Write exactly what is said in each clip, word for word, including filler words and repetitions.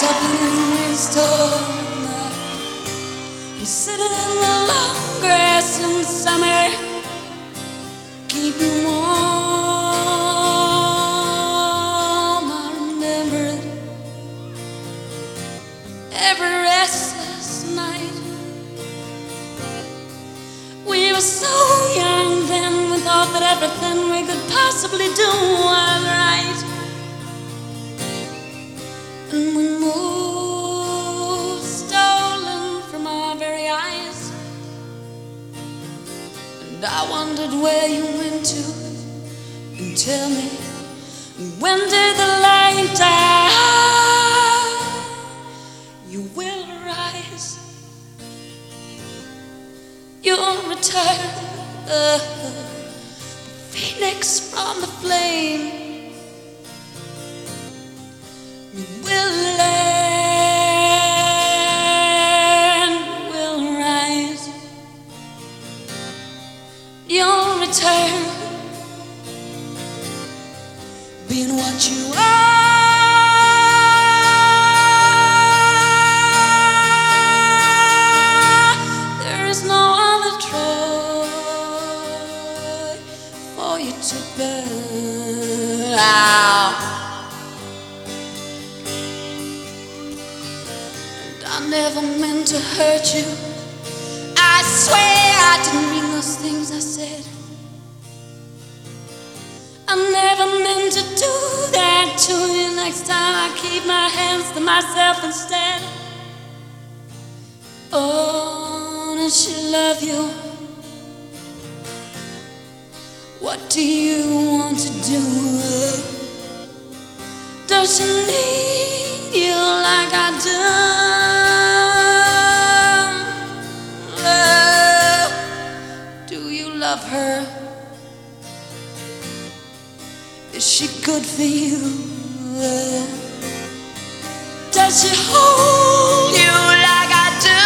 something in his toe. I'm sitting in the long grass in summer, keeping warm. I remember it every restless night. We were so young then, we thought that everything we could possibly do was right. And we moved stolen from our very eyes. And I wondered where you went to. And tell me, when did the light die? You will rise. You'll return, the phoenix from the flame. You will learn, will rise. You'll return, being what you are. There is no other Troy for you to burn out. I never meant to hurt you. I swear I didn't mean those things I said. I never meant to do that to you. Next time I keep my hands to myself instead. Oh, does she love you? What do you want to do? Does she need you like I do? Love her? Is she good for you? Does she hold you like I do?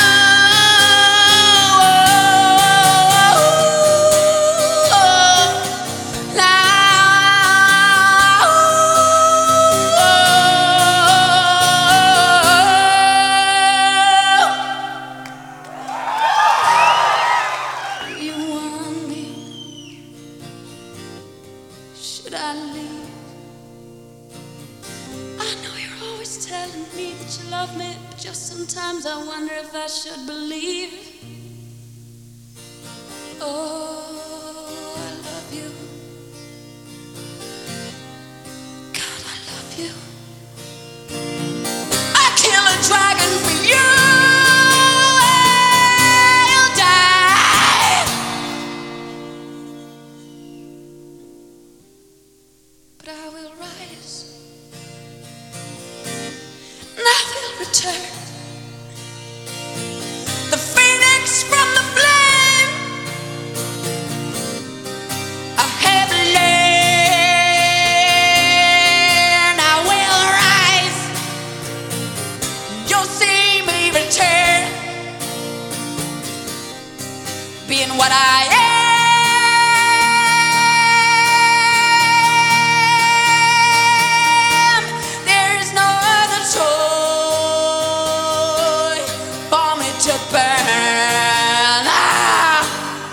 Should I leave? I know you're always telling me that you love me, but just sometimes I wonder if I should believe. Oh, I love you. God, I love you. I'd kill a dragon for you. I'll die. But I will rise, and I will return, the phoenix from the flame. I have learned I will rise. You'll see me return, being what I am. Burn. Ah.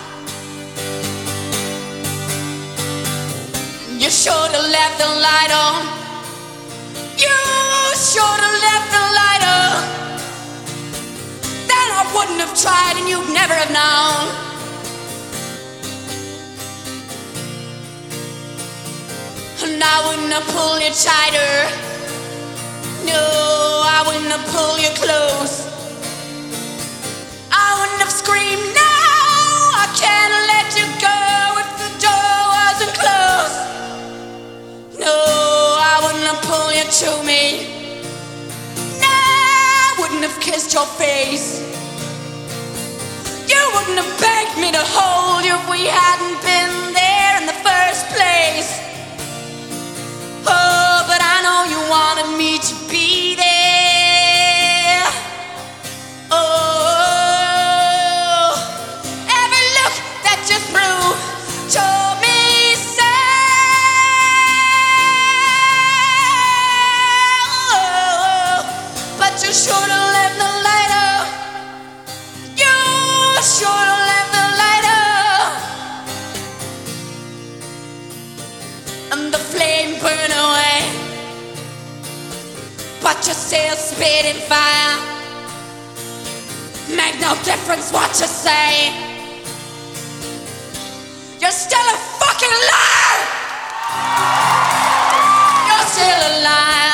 You should have left the light on. You should have left the light on. Then I wouldn't have tried and you'd never have known. And I wouldn't have pulled you tighter. No, I wouldn't have pulled you close. I wouldn't have screamed, no, I can't let you go if the door wasn't closed. No, I wouldn't have pulled you to me. No, I wouldn't have kissed your face. You wouldn't have begged me to hold you if we hadn't been there in the first place. Oh, but I know you wanted me to be there. Oh, told me so, but still spitting fire. Make no difference what you say. You're still a fucking liar. You're still alive.